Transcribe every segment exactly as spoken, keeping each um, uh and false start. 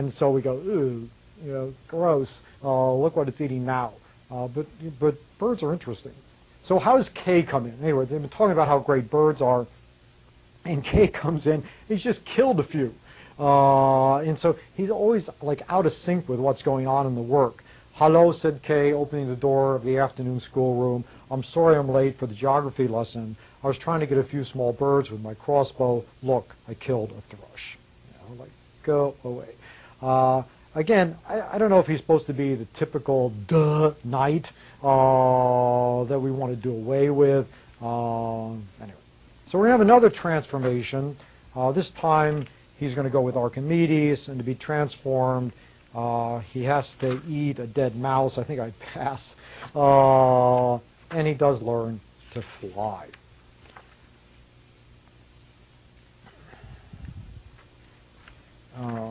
and so we go, ooh, you know, gross. Uh, look what it's eating now. Uh, but but birds are interesting. So how does Kay come in? Anyway, they've been talking about how great birds are, and Kay comes in. He's just killed a few, uh, and so he's always like out of sync with what's going on in the work. Hello, said Kay, opening the door of the afternoon schoolroom. I'm sorry I'm late for the geography lesson. I was trying to get a few small birds with my crossbow. Look, I killed a thrush. You know, like, go away. Uh, again, I, I don't know if he's supposed to be the typical duh knight uh, that we want to do away with. Uh, anyway, so we're going to have another transformation. Uh, this time he's going to go with Archimedes, and to be transformed, Uh, he has to eat a dead mouse. I think I'd pass. Uh, and he does learn to fly. Uh,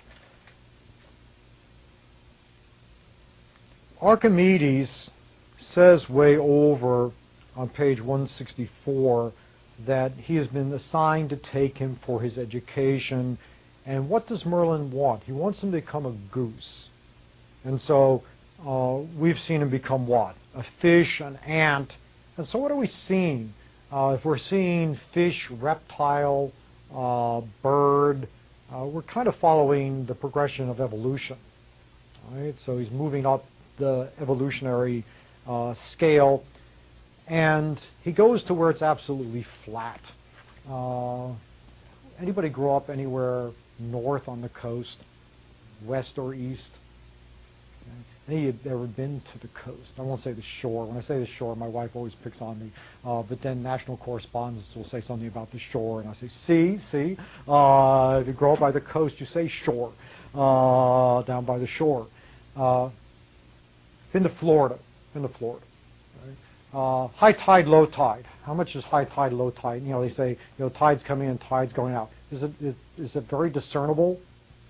Archimedes says way over on page one sixty-four that he has been assigned to take him for his education. And what does Merlin want? He wants him to become a goose. And so uh, we've seen him become what? A fish, an ant. And so what are we seeing? Uh, if we're seeing fish, reptile, uh, bird, uh, we're kind of following the progression of evolution. Right? So he's moving up the evolutionary uh, scale. And he goes to where it's absolutely flat. Uh, anybody grow up anywhere north on the coast, west or east? Any of you ever been to the coast? I won't say the shore. When I say the shore, my wife always picks on me. Uh, but then national correspondents will say something about the shore, and I say, see, see. Uh, if you grow up by the coast, you say shore, uh, down by the shore. Uh, been to Florida. Been to Florida. Right? Uh, high tide, low tide. How much is high tide, low tide? You know, they say, you know, tide's coming in, tide's going out. Is it is, is it very discernible?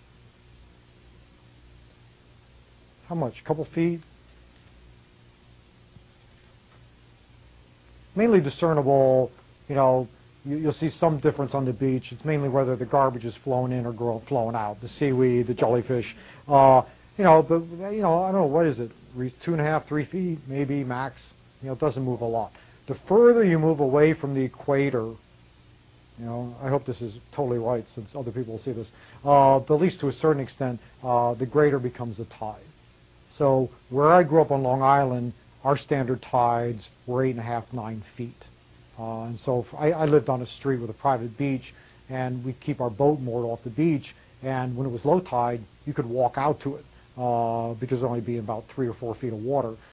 How much? A couple feet? Mainly discernible. You know, you, you'll see some difference on the beach. It's mainly whether the garbage is flown in or grow, flown out. The seaweed, the jellyfish. Uh, you know, but you know, I don't know, what is it? Two and a half, three feet, maybe max. You know, it doesn't move a lot. The further you move away from the equator, you know, I hope this is totally right since other people will see this, uh, but at least to a certain extent, uh, the greater becomes the tide. So where I grew up on Long Island, our standard tides were eight and a half, nine feet. Uh, and so if I, I lived on a street with a private beach, and we keep our boat moored off the beach, and when it was low tide, you could walk out to it. Uh, because there'd only be about three or four feet of water.